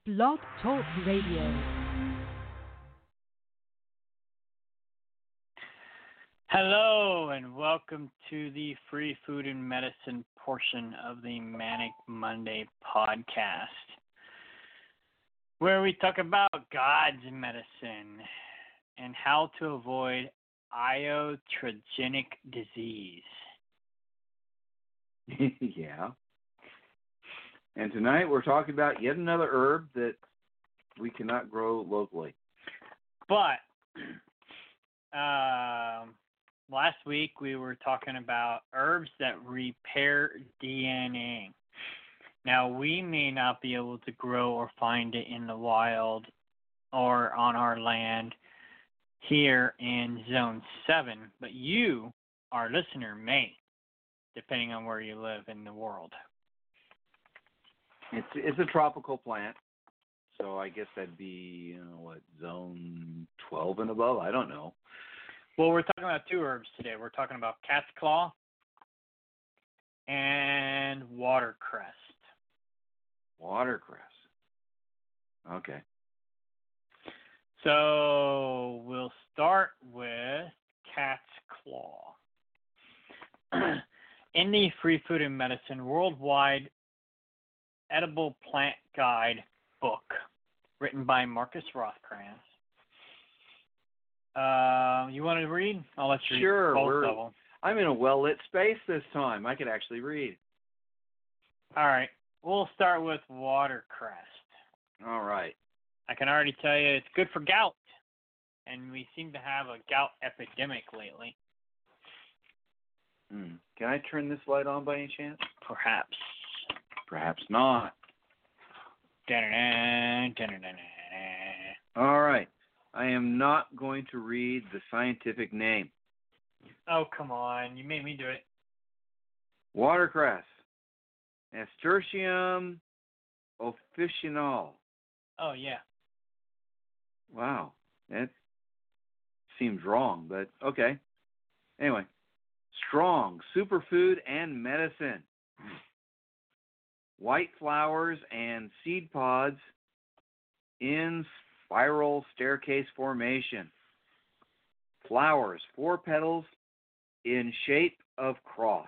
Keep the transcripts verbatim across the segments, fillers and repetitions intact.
Blog Talk Radio. Hello and welcome to the Free Food and Medicine portion of the Manic Monday podcast, where we talk about God's medicine and how to avoid iatrogenic disease. Yeah. And tonight we're talking about yet another herb that we cannot grow locally. But um, last week we were talking about herbs that repair D N A. Now, we may not be able to grow or find it in the wild or on our land here in Zone seven, but you, our listener, may, depending on where you live in the world. It's it's a tropical plant, so I guess that'd be, you know, what, zone twelve and above? I don't know. Well, we're talking about two herbs today. We're talking about cat's claw and watercress. Watercress. Okay. So we'll start with cat's claw. In the Free Food and Medicine Worldwide Edible Plant Guide book, written by Marcus Rothkranz. Uh, you want to read? I'll let you sure, read both we're, of them. I'm in a well-lit space this time. I could actually read. All right. We'll start with watercress. All right. I can already tell you it's good for gout, and we seem to have a gout epidemic lately. Hmm. Can I turn this light on by any chance? Perhaps. Perhaps not. Dun-dun-dun, dun-dun-dun-dun. All right. I am not going to read the scientific name. Oh, come on. You made me do it. Watercress. Nasturtium officinale. Oh, yeah. Wow. That seems wrong, but okay. Anyway. Strong superfood and medicine. White flowers and seed pods in spiral staircase formation. Flowers, four petals in shape of cross.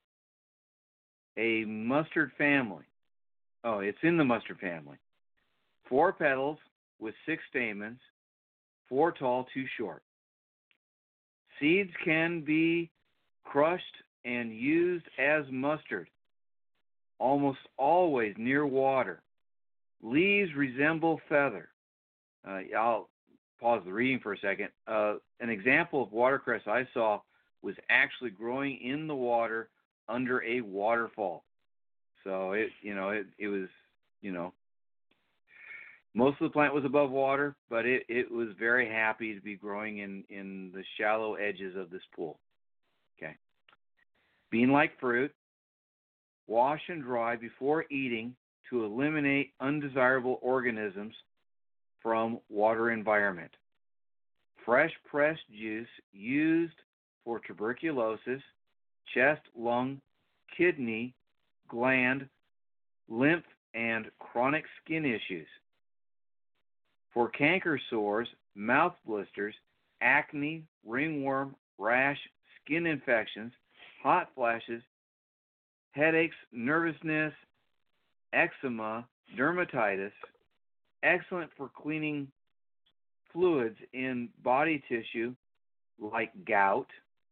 A mustard family. Oh, it's in the mustard family. Four petals with six stamens, four tall, two short. Seeds can be crushed and used as mustard, almost always near water. Leaves resemble feather. Uh, I'll pause the reading for a second. Uh, an example of watercress I saw was actually growing in the water under a waterfall. So it, you know, it, it was, you know, most of the plant was above water, but it, it was very happy to be growing in, in the shallow edges of this pool. Okay. Bean-like fruit. Wash and dry before eating to eliminate undesirable organisms from water environment. Fresh pressed juice used for tuberculosis, chest, lung, kidney, gland, lymph, and chronic skin issues. For canker sores, mouth blisters, acne, ringworm, rash, skin infections, hot flashes, headaches, nervousness, eczema, dermatitis. Excellent for cleaning fluids in body tissue like gout,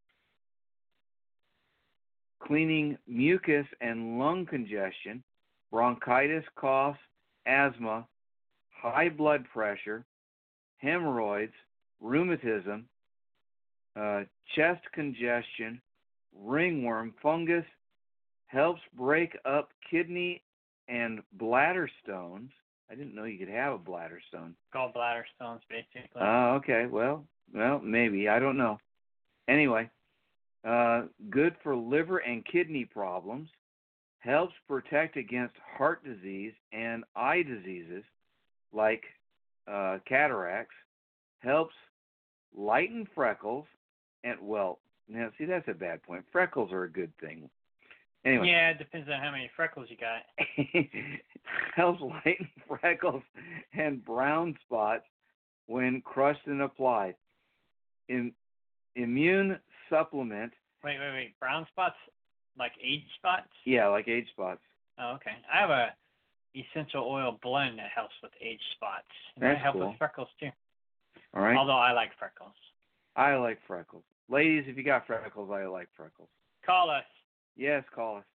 cleaning mucus and lung congestion, bronchitis, cough, asthma, high blood pressure, hemorrhoids, rheumatism, uh, chest congestion, ringworm, fungus, helps break up kidney and bladder stones. I didn't know you could have a bladder stone. Gallbladder stones, basically. Oh, okay. Well, well, maybe. I don't know. Anyway, uh, good for liver and kidney problems. Helps protect against heart disease and eye diseases like uh, cataracts. Helps lighten freckles. And, well, now, see, that's a bad point. Freckles are a good thing. Anyway. Yeah, it depends on how many freckles you got. Helps lighten freckles and brown spots when crushed and applied. In, immune supplement. Wait, wait, wait. Brown spots? Like age spots? Yeah, like age spots. Oh, okay. I have a essential oil blend that helps with age spots. And That's that helps cool. with freckles, too. All right. Although I like freckles. I like freckles. Ladies, if you got freckles, I like freckles. Call us. Yes, call us.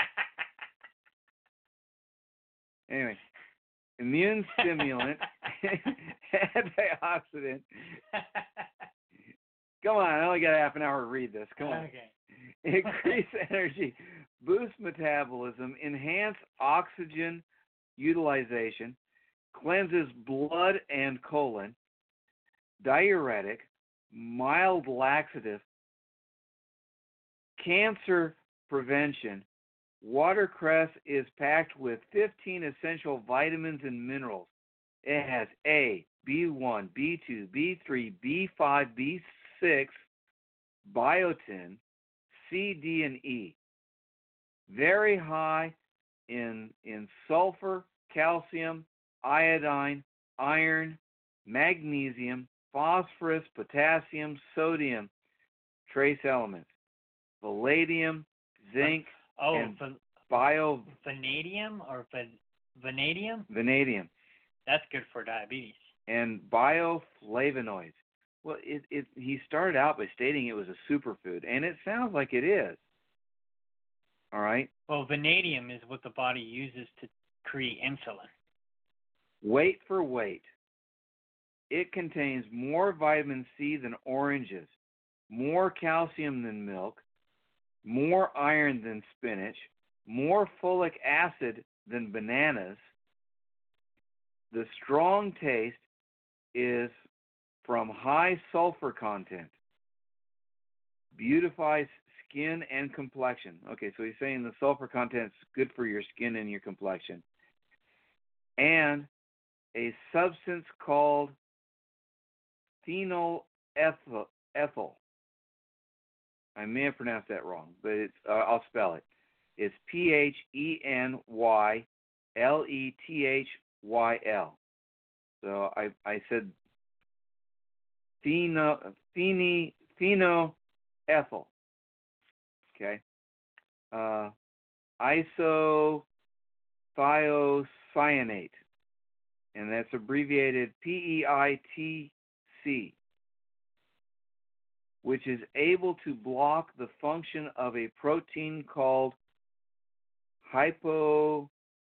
Anyway, immune stimulant, antioxidant. Come on, I only got half an hour to read this. Come on. Okay. Increase energy, boost metabolism, enhance oxygen utilization, cleanses blood and colon, diuretic, mild laxative, cancer prevention. Watercress is packed with fifteen essential vitamins and minerals. It has A, B one, B two, B three, B five, B six, biotin, C, D, and E. Very high in, in sulfur, calcium, iodine, iron, magnesium, phosphorus, potassium, sodium, trace elements, palladium, zinc, Oh, and van- bio vanadium or van- vanadium? vanadium That's good for diabetes. and bioflavonoids. Well, it, it he started out by stating it was a superfood, and it sounds like it is. All right. Well, vanadium is what the body uses to create insulin. Weight for weight. It contains more vitamin C than oranges, more calcium than milk, more iron than spinach, more folic acid than bananas. The strong taste is from high sulfur content. Beautifies skin and complexion. Okay, so he's saying the sulfur content is good for your skin and your complexion. And a substance called phenylethyl. Ethyl. I may have pronounced that wrong, but it's, uh, I'll spell it. It's P H E N Y L E T H Y L. So I, I said pheno, pheny, phenoethyl. Okay. Uh, isothiocyanate. And that's abbreviated P E I T C, which is able to block the function of a protein called hypoxia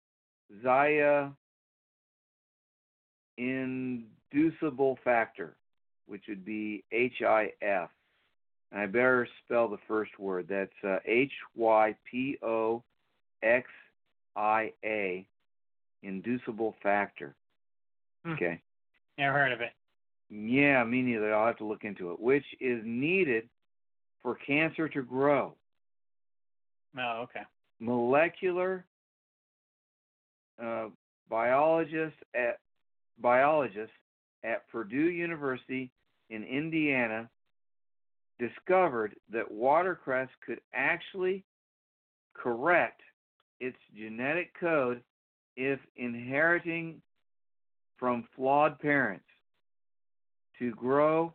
inducible factor, which would be H I F. And I better spell the first word. That's uh, H Y P O X I A, inducible factor. Hmm. Okay. Never heard of it. Yeah, me neither. I'll have to look into it. Which is needed for cancer to grow. Oh, okay. Molecular uh, biologists at biologists at Purdue University in Indiana discovered that watercress could actually correct its genetic code if inheriting from flawed parents to grow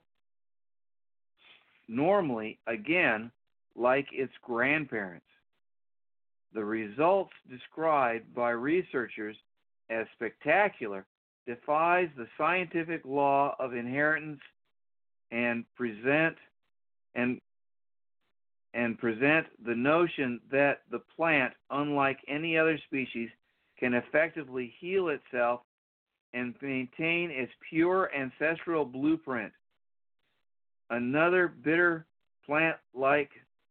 normally again like its grandparents. The results described by researchers as spectacular defies the scientific law of inheritance and present and and present the notion that the plant, unlike any other species, can effectively heal itself and maintain its pure ancestral blueprint. Another bitter plant like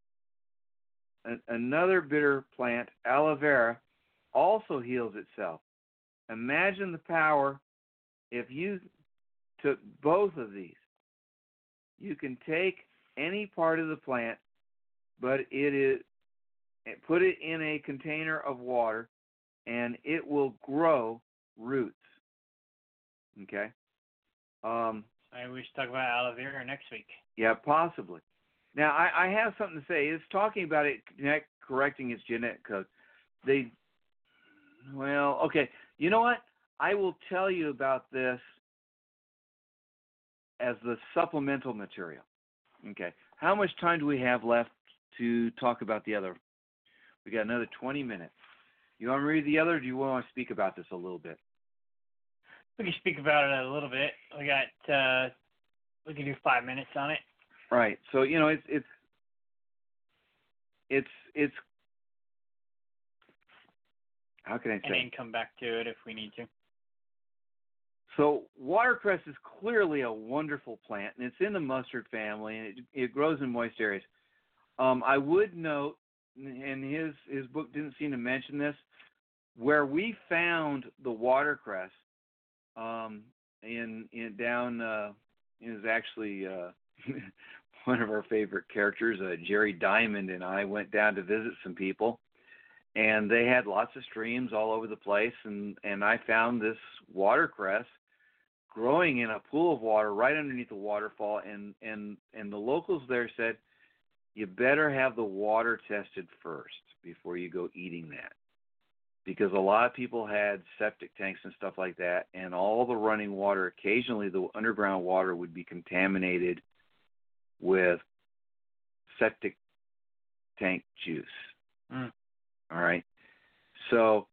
another bitter plant, aloe vera, also heals itself. Imagine the power if you took both of these. You can take any part of the plant, but it is put it in a container of water, and it will grow roots. Okay. Um, Maybe we should talk about aloe vera next week. yeah, possibly. Now, I, I have something to say. It's talking about it connect, correcting its genetic code. They, well, okay. You know what? I will tell you about this as the supplemental material. Okay. How much time do we have left to talk about the other? We got another twenty minutes. You want to read the other, or do you want to speak about this a little bit? We can speak about it a little bit. We got, uh, we can do five minutes on it. Right. So, you know, it's, it's, it's, it's, how can I say? And then come back to it if we need to. So watercress is clearly a wonderful plant, and it's in the mustard family, and it, it grows in moist areas. Um, I would note, and his his book didn't seem to mention this, where we found the watercress um, in in down uh, is actually uh, one of our favorite characters, uh, Jerry Diamond, and I went down to visit some people, and they had lots of streams all over the place, and, and I found this watercress growing in a pool of water right underneath the waterfall, and, and, and the locals there said, you better have the water tested first before you go eating that. Because a lot of people had septic tanks and stuff like that, and all the running water, occasionally the underground water would be contaminated with septic tank juice. Mm. All right. So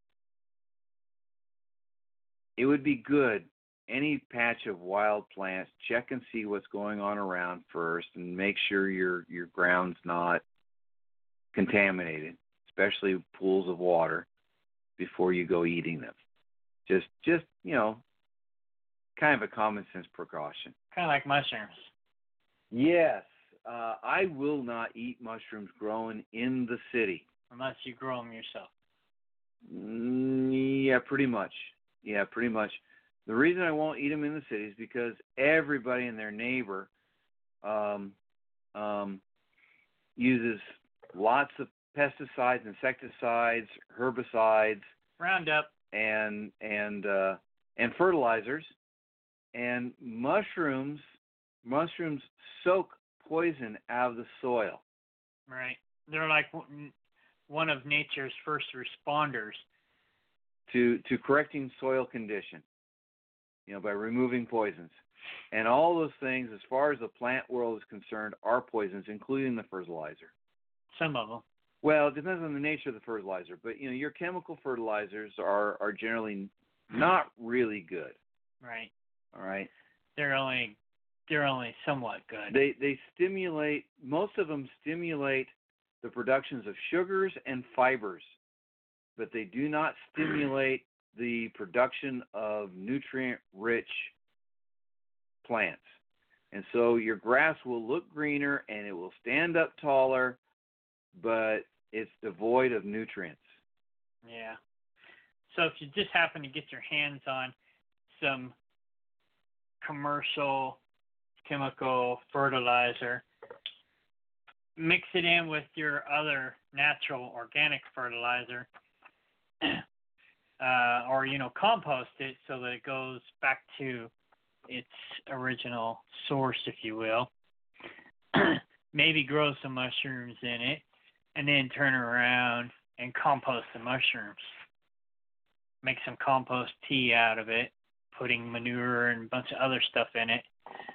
it would be good, any patch of wild plants, check and see what's going on around first and make sure your, your ground's not contaminated, especially pools of water, before you go eating them. Just, just you know, kind of a common sense precaution. Kind of like mushrooms. Yes. Uh, I will not eat mushrooms grown in the city. Unless you grow them yourself. Mm, yeah, pretty much. Yeah, pretty much. The reason I won't eat them in the city is because everybody and their neighbor um, um, uses lots of pesticides, insecticides, herbicides, Roundup, and and uh, and fertilizers. And mushrooms, mushrooms soak poison out of the soil. right? They're like one of nature's first responders to to correcting soil condition, you know, by removing poisons. And all those things, as far as the plant world is concerned, are poisons, including the fertilizer. Some of them. Well, it depends on the nature of the fertilizer, but, you know, your chemical fertilizers are, are generally not really good. Right. All right? They're only they're only somewhat good. They they stimulate, most of them stimulate the productions of sugars and fibers, but they do not stimulate the production of nutrient-rich plants. And so your grass will look greener and it will stand up taller, but it's devoid of nutrients. Yeah. So if you just happen to get your hands on some commercial chemical fertilizer, mix it in with your other natural organic fertilizer, uh, or, you know, compost it so that it goes back to its original source, if you will. Maybe grow some mushrooms in it, and then turn around and compost the mushrooms. Make some compost tea out of it, putting manure and a bunch of other stuff in it.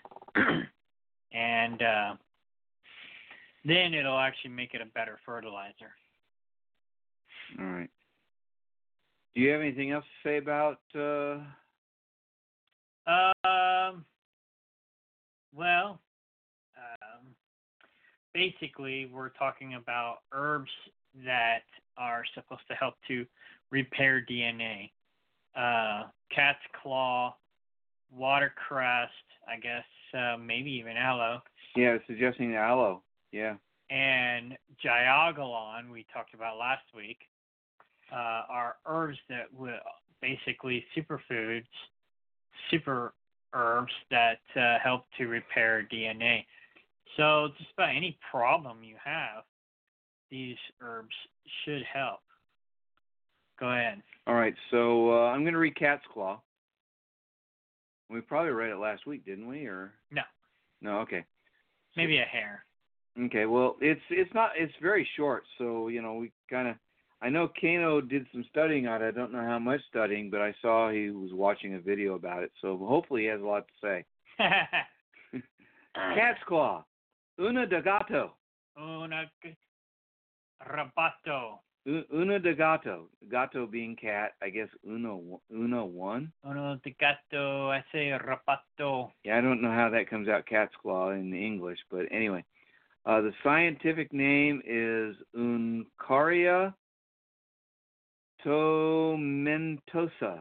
and uh, then it'll actually make it a better fertilizer. All right. Do you have anything else to say about... Uh... Um, well, um, basically, we're talking about herbs that are supposed to help to repair D N A. Uh, cat's claw, watercress, I guess, uh, maybe even aloe. Yeah, suggesting aloe. Yeah. And Jiagalon, we talked about last week, uh, are herbs that will basically superfoods, super herbs that uh, help to repair D N A. So just about any problem you have, these herbs should help. Go ahead. All right, so uh, I'm going to read Cat's Claw. We probably read it last week, didn't we? Or No. No, okay. Maybe a hair. Okay, well, it's it's not it's very short, so you know we kind of. I know Kano did some studying on it. I don't know how much studying, but I saw he was watching a video about it, so hopefully he has a lot to say. Cat's claw, una de gato. Una rabato. Una de gato, gato being cat. I guess uno uno one. Uno de gato. I say rabato. Yeah, I don't know how that comes out cat's claw in English, but anyway, uh, the scientific name is Uncaria tomentosa.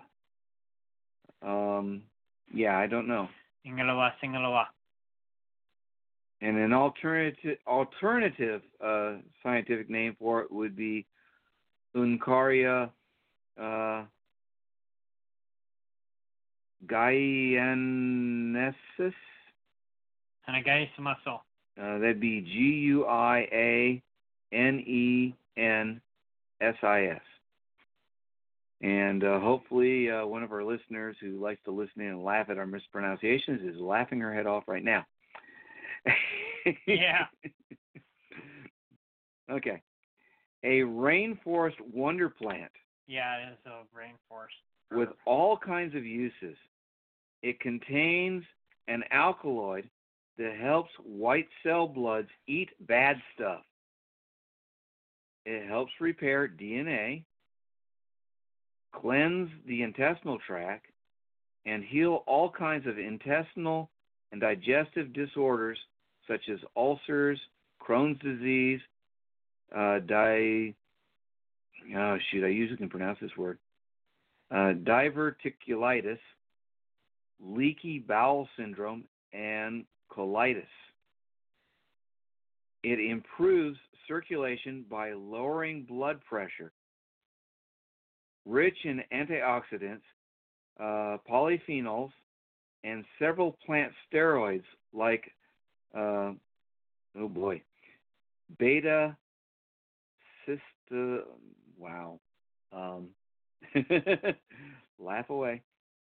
Um, yeah, I don't know. Singalawa, singalawa. And an alternative alternative uh, scientific name for it would be Uncaria uh, guianensis. And a guy sumaso. Uh, that'd be G U I A N E N S I S. And uh, hopefully uh, one of our listeners who likes to listen in and laugh at our mispronunciations is laughing her head off right now. Yeah. Okay. A rainforest wonder plant. Yeah, it is a rainforest. With all kinds of uses. It contains an alkaloid that helps white cell bloods eat bad stuff. It helps repair D N A, cleanse the intestinal tract, and heal all kinds of intestinal and digestive disorders such as ulcers, Crohn's disease, uh, di, oh shoot, I usually can pronounce this word, uh, diverticulitis, leaky bowel syndrome, and colitis. It improves circulation by lowering blood pressure. Rich in antioxidants, uh, polyphenols, and several plant steroids like, uh, oh boy, beta cysta, wow, um, laugh away.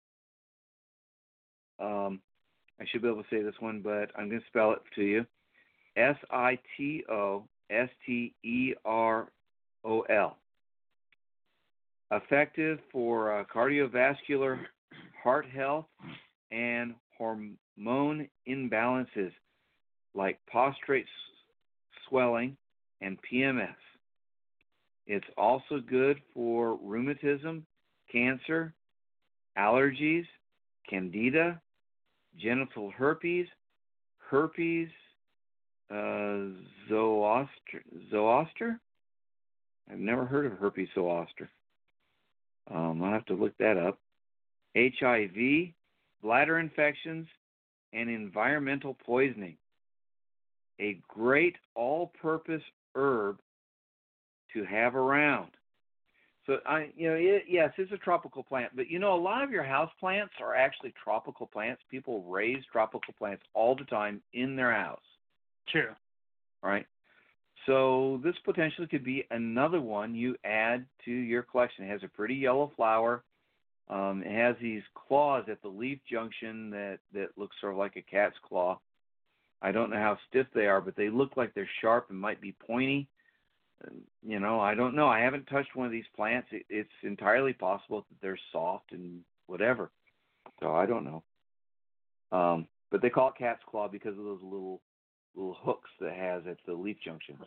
Um, I should be able to say this one, but I'm going to spell it to you. S I T O S T E R O L. Effective for uh, cardiovascular, heart health, and hormone imbalances like prostrate swelling and P M S. It's also good for rheumatism, cancer, allergies, candida, genital herpes, herpes uh, zoster, zoster? I've never heard of herpes zoster. Um, I'll have to look that up. H I V, bladder infections, and environmental poisoning. A great all-purpose herb to have around. So, I, you know, it, yes, it's a tropical plant, but you know, a lot of your house plants are actually tropical plants. People raise tropical plants all the time in their house. True. All right. So this potentially could be another one you add to your collection. It has a pretty yellow flower. Um, it has these claws at the leaf junction that, that look sort of like a cat's claw. I don't know how stiff they are, but they look like they're sharp and might be pointy. You know, I don't know. I haven't touched one of these plants. It, it's entirely possible that they're soft and whatever. So I don't know. Um, but they call it cat's claw because of those little little hooks that it has at the leaf junctions.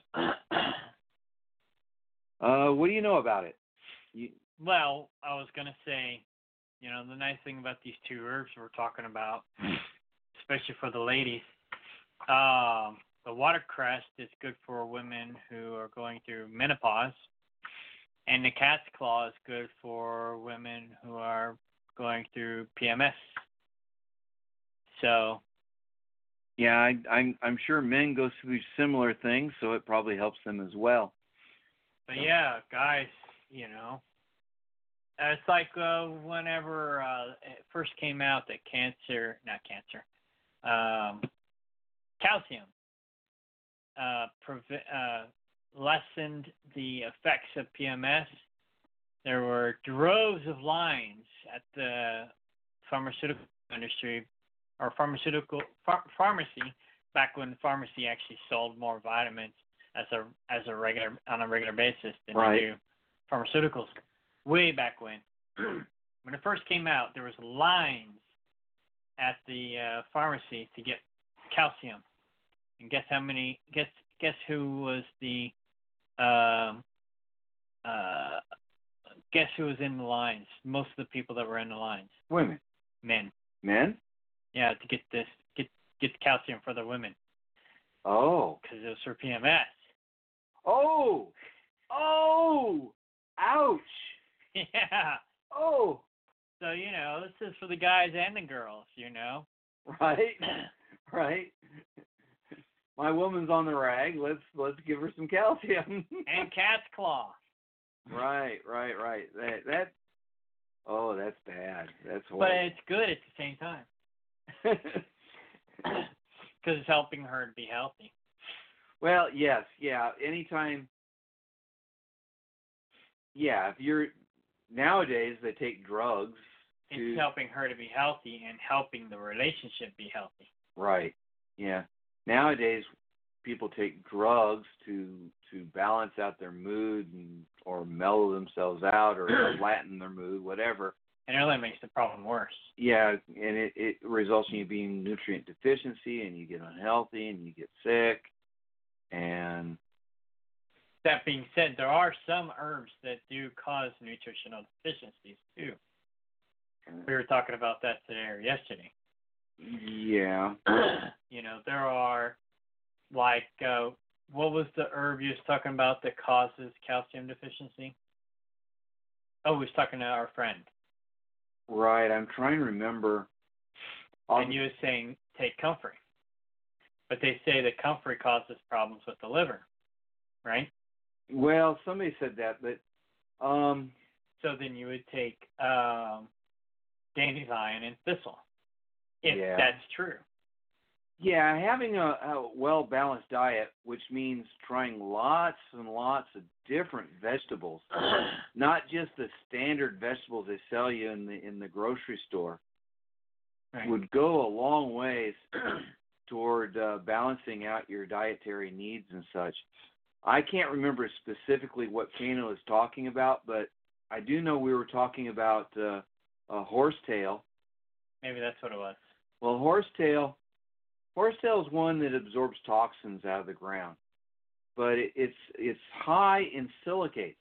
uh, what do you know about it? You, well, I was going to say, you know, the nice thing about these two herbs we're talking about, especially for the ladies, um, the watercress is good for women who are going through menopause, and the cat's claw is good for women who are going through P M S. So, yeah, I, I'm I'm sure men go through similar things, so it probably helps them as well. But yeah, guys, you know, it's like uh, whenever uh, it first came out that cancer, not cancer, um, calcium. Uh, prevent, uh, lessened the effects of P M S. There were droves of lines at the pharmaceutical industry or pharmaceutical ph- pharmacy back when the pharmacy actually sold more vitamins as a as a regular on a regular basis than Right. they do pharmaceuticals. Way back when, when it first came out, there was lines at the uh, pharmacy to get calcium, and guess how many? Guess guess who was the um, uh, guess who was in the lines? Most of the people that were in the lines, Women. men. Men? Yeah, to get this get get the calcium for the women Oh. because it was for P M S. Oh. Oh. Ouch. Yeah. Oh. So you know, this is for the guys and the girls. You know. Right. Right. My woman's on the rag. Let's let's give her some calcium. And cat's claw. Right, right, right. That that. Oh, that's bad. That's But horrible. it's good at the same time because it's helping her to be healthy. Well, yes, yeah. Anytime. Yeah, if you're nowadays they take drugs. To, It's helping her to be healthy and helping the relationship be healthy. Right. Yeah. Nowadays, people take drugs to to balance out their mood and or mellow themselves out or flatten their mood, whatever. And it only makes the problem worse. Yeah, and it, it results in you being nutrient deficiency, and you get unhealthy, and you get sick, and That being said, there are some herbs that do cause nutritional deficiencies too. We were talking about that today or yesterday. yeah. You know, there are like uh, what was the herb you was talking about that causes calcium deficiency? Oh, we was talking to our friend. Right. I'm trying to remember. And you was saying take comfrey. But they say that comfrey causes problems with the liver, right? Well, somebody said that, but um. So then you would take um, dandelion and thistle, if Yeah. that's true. Yeah, having a, a well-balanced diet, which means trying lots and lots of different vegetables, not just the standard vegetables they sell you in the in the grocery store, Right. would go a long ways toward uh, balancing out your dietary needs and such. I can't remember specifically what Kano is talking about, but I do know we were talking about uh, a horsetail. Maybe that's what it was. Well, horsetail. Horsetail is one that absorbs toxins out of the ground, but it, it's it's high in silicates,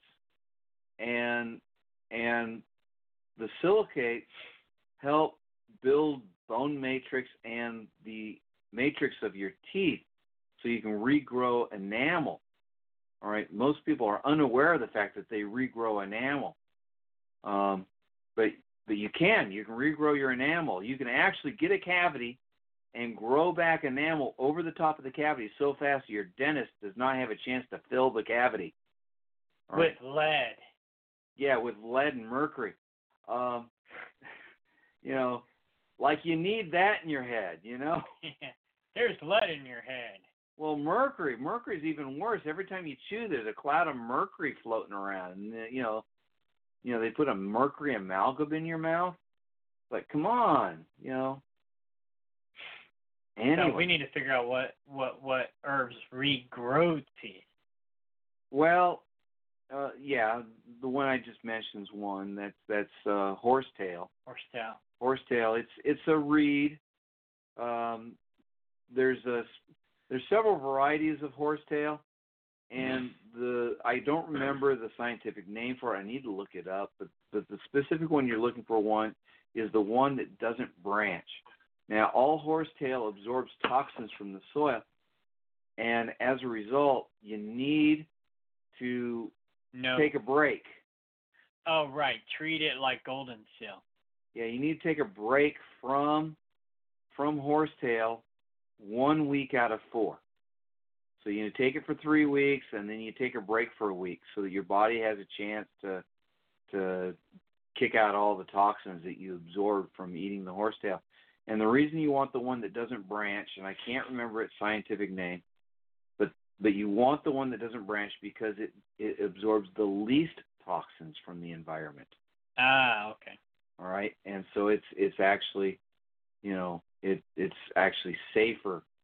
and and the silicates help build bone matrix and the matrix of your teeth, so you can regrow enamel. All right, most people are unaware of the fact that they regrow enamel, um, but but you can you can regrow your enamel. You can actually get a cavity and grow back enamel over the top of the cavity so fast your dentist does not have a chance to fill the cavity. All With right? lead. Yeah, with lead and mercury. Um, you know, like you need that in your head, you know? There's lead in your head. Well, mercury. Mercury's even worse. Every time you chew, there's a cloud of mercury floating around. And, uh, you know, you know, they put a mercury amalgam in your mouth. Like, come on, you know. Anyway. So we need to figure out what, what, what herbs regrow teeth. Well, uh, yeah, the one I just mentioned is one. That's that's uh, horsetail. Horsetail. Horsetail. It's it's a reed. Um, there's a there's several varieties of horsetail, and the I don't remember the scientific name for it. I need to look it up. But but the specific one you're looking for one is the one that doesn't branch. Now, all horsetail absorbs toxins from the soil, and as a result, you need to No. take a break. Oh, right. Treat it like golden seal. Yeah, you need to take a break from from horsetail one week out of four. So you take it for three weeks, and then you take a break for a week, so that your body has a chance to to kick out all the toxins that you absorbed from eating the horsetail. And the reason you want the one that doesn't branch, and I can't remember its scientific name, but but you want the one that doesn't branch because it, it absorbs the least toxins from the environment. Ah, okay. All right, and so it's it's actually, you know, it it's actually safer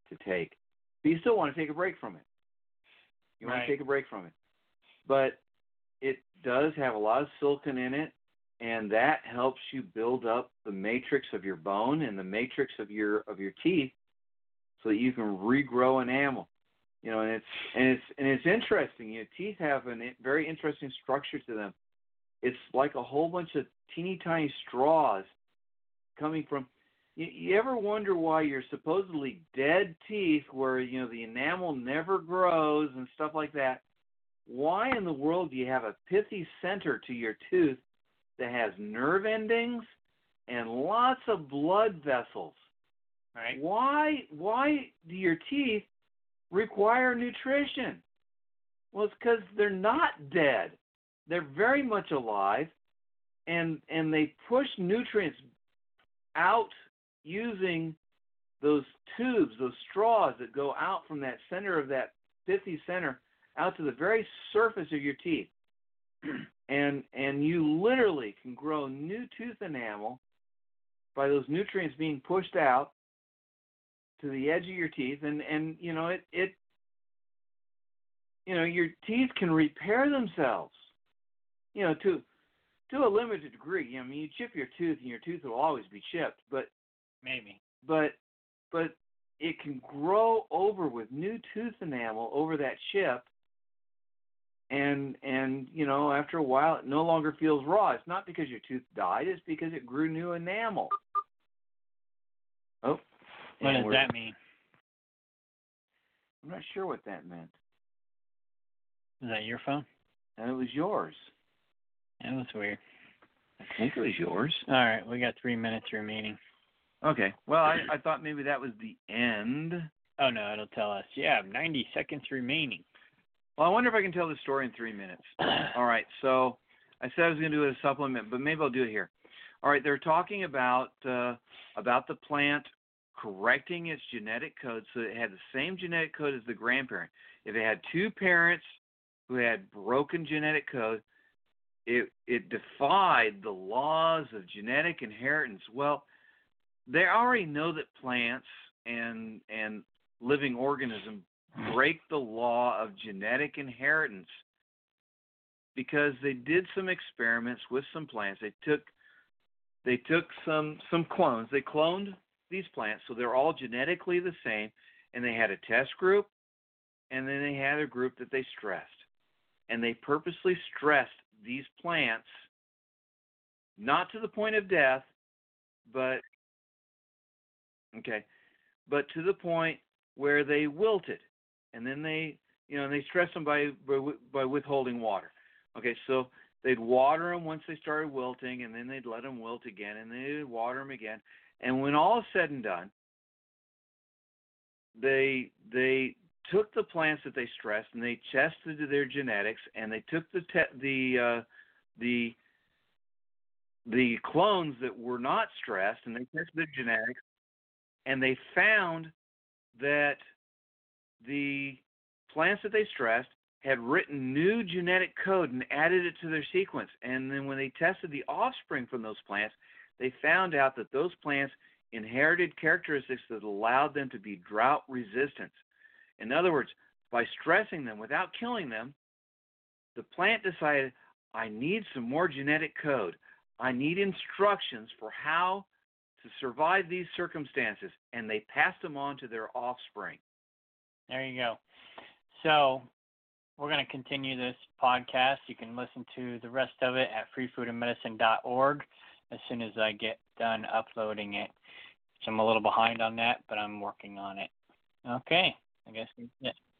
to take. But you still want to take a break from it. You want Right. to take a break from it. But it does have a lot of silicon in it, and that helps you build up the matrix of your bone and the matrix of your of your teeth so that you can regrow enamel. You know, and it's and it's and it's interesting. You know, teeth have a very interesting structure to them. It's like a whole bunch of teeny tiny straws coming from. You, you ever wonder why your supposedly dead teeth, where you know the enamel never grows and stuff like that? Why in the world do you have a pithy center to your tooth that has nerve endings and lots of blood vessels? Right. Why why do your teeth require nutrition? Well, it's because they're not dead. They're very much alive, and and they push nutrients out using those tubes, those straws that go out from that center of that pithy center out to the very surface of your teeth. and and you literally can grow new tooth enamel by those nutrients being pushed out to the edge of your teeth, and, and you know it it you know your teeth can repair themselves, you know to to a limited degree. I mean, you chip your tooth and your tooth will always be chipped, but maybe but but it can grow over with new tooth enamel over that chip, and and you know after a while it no longer feels raw. It's not because your tooth died; it's because it grew new enamel. Oh. What And does we're- that mean? I'm not sure what that meant. Is that your phone? And it was yours. That was weird. I think it was yours. All right, we got three minutes remaining. Okay. Well, I, I thought maybe that was the end. Oh, no, it'll tell us. Yeah, ninety seconds remaining. Well, I wonder if I can tell this story in three minutes. All right. So I said I was going to do it as a supplement, but maybe I'll do it here. All right. They're talking about uh, about the plant correcting its genetic code so it had the same genetic code as the grandparent. If it had two parents who had broken genetic code, it it defied the laws of genetic inheritance. Well, they already know that plants and and living organisms break the law of genetic inheritance because they did some experiments with some plants. They took they took some some clones. They cloned these plants, so they're all genetically the same, and they had a test group, and then they had a group that they stressed. And they purposely stressed these plants, not to the point of death, but, okay, but to the point where they wilted. And then they, you know, they stressed them by, by, by withholding water. Okay, so they'd water them once they started wilting, and then they'd let them wilt again, and then they'd water them again. And when all is said and done, they they took the plants that they stressed and they tested their genetics, and they took the te- the uh, the the clones that were not stressed, and they tested their genetics, and they found that the plants that they stressed had written new genetic code and added it to their sequence. And then when they tested the offspring from those plants, they found out that those plants inherited characteristics that allowed them to be drought resistant. In other words, by stressing them without killing them, the plant decided, I need some more genetic code. I need instructions for how to survive these circumstances. And they passed them on to their offspring. There you go. So we're going to continue this podcast. You can listen to the rest of it at free food and medicine dot org as soon as I get done uploading it. So I'm a little behind on that, but I'm working on it. Okay, I guess that's it.